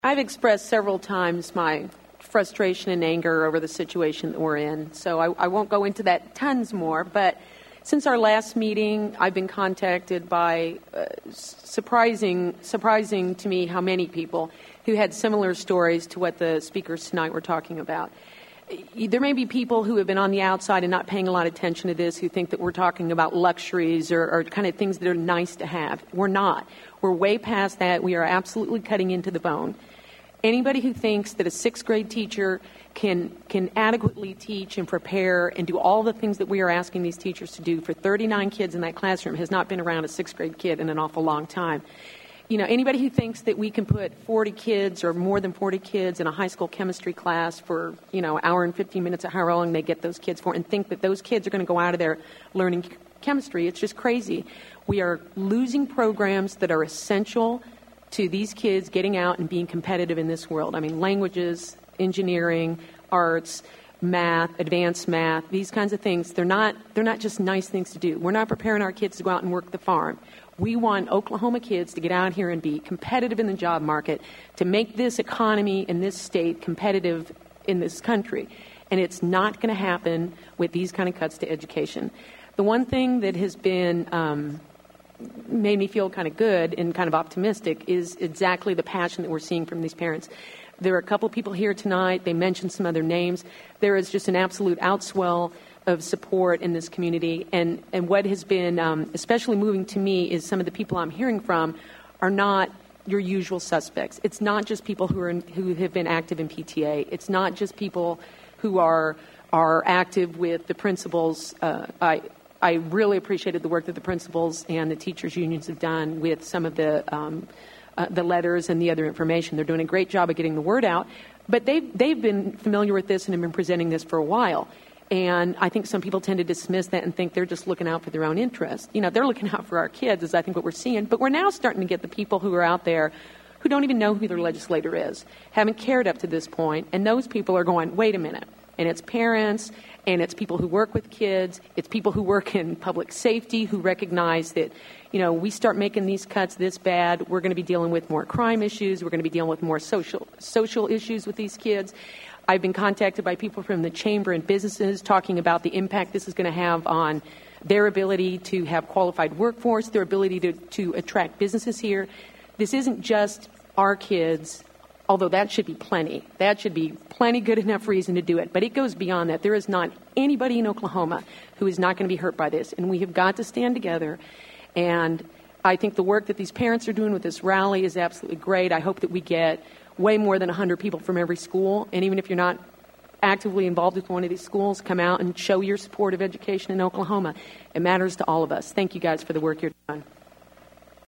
I've expressed several times my frustration and anger over the situation that we're in, so I won't go into that tons more, but since our last meeting, I've been contacted by surprising to me how many people who had similar stories to what the speakers tonight were talking about. There may be people who have been on the outside and not paying a lot of attention to this who think that we're talking about luxuries or kind of things that are nice to have. We're not. We're way past that. We are absolutely cutting into the bone. Anybody who thinks that a sixth grade teacher can adequately teach and prepare and do all the things that we are asking these teachers to do for 39 kids in that classroom has not been around a sixth grade kid in an awful long time. You know, anybody who thinks that we can put 40 kids or more than 40 kids in a high school chemistry class for, an hour and 15 minutes at however long they get those kids for and think that those kids are going to go out of there learning chemistry, it's just crazy. We are losing programs that are essential to these kids getting out and being competitive in this world. I mean, languages, engineering, arts, math, advanced math, these kinds of things, they're not just nice things to do. We're not preparing our kids to go out and work the farm. We want Oklahoma kids to get out here and be competitive in the job market, to make this economy in this state competitive in this country. And it's not going to happen with these kind of cuts to education. The one thing that has been made me feel kind of good and kind of optimistic is exactly the passion that we're seeing from these parents. There are a couple of people here tonight. They mentioned some other names. There is just an absolute outswell of support in this community. And what has been especially moving to me is some of the people I'm hearing from are not your usual suspects. It's not just people who have been active in PTA. It's not just people who are active with the principals. I really appreciated the work that the principals and the teachers' unions have done with some of the letters and the other information. They're doing a great job of getting the word out. But they've been familiar with this and have been presenting this for a while. And I think some people tend to dismiss that and think they're just looking out for their own interest. They're looking out for our kids, is I think what we're seeing. But we're now starting to get the people who are out there who don't even know who their legislator is, haven't cared up to this point, and those people are going, wait a minute. And it's parents, and it's people who work with kids, it's people who work in public safety who recognize that, we start making these cuts this bad, we're going to be dealing with more crime issues, we're going to be dealing with more social issues with these kids. I've been contacted by people from the chamber and businesses talking about the impact this is going to have on their ability to have qualified workforce, their ability to attract businesses here. This isn't just our kids, although that should be plenty. That should be plenty good enough reason to do it. But it goes beyond that. There is not anybody in Oklahoma who is not going to be hurt by this. And we have got to stand together. And I think the work that these parents are doing with this rally is absolutely great. I hope that we get way more than 100 people from every school. And even if you're not actively involved with one of these schools, come out and show your support of education in Oklahoma. It matters to all of us. Thank you guys for the work you're doing.